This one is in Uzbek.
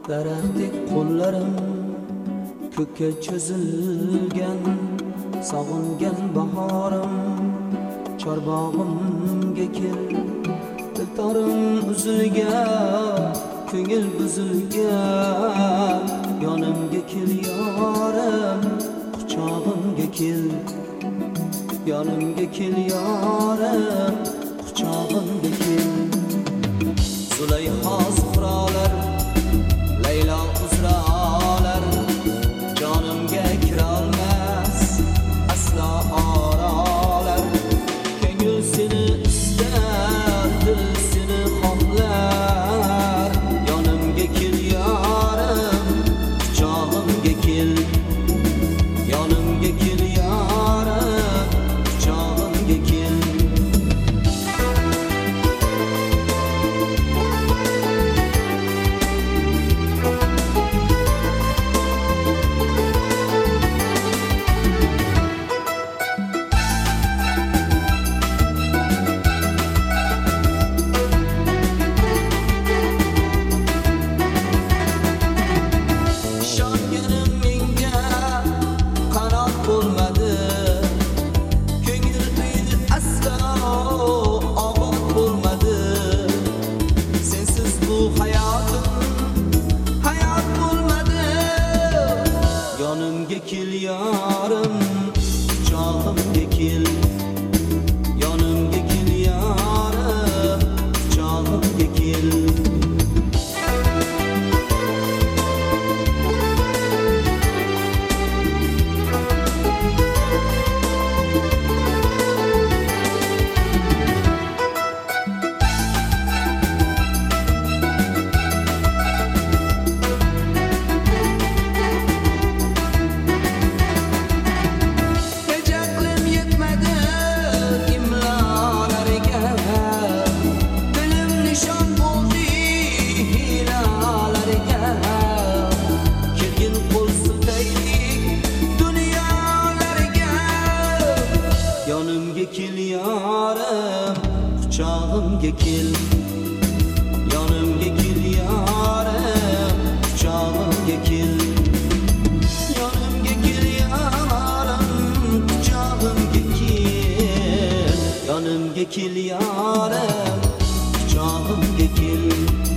Daraxtdek qo'llarim ko'kka cho'zilgan, sog'ingan bahorim chorbog'imga kel. Diltorim uzilgan, ko'ngil buzilgan, yonimga kel yorim, quchog'imga kel. Yonimga kel yorim, quchog'imga kel. Zulayho zuhrolar, Laylo uzralar, jonimga kirolmas aslo orolar. Ko'ngil seni istar, dil seni xohlar. Yonimga kel yorim, quchog'imga kel. Yonimga kel yorim, quchog'imga kel. Yonimga kel yorim, quchog'imga kel. Yonimga kel yorim, quchog'imga kel. Yonimga kel yorim, quchog'imga kel. Yonimga kel yorim, quchog'imga kel. Yonimga kel yorim, quchog'imga kel. Yonimga kel yorim, quchog'imga kel.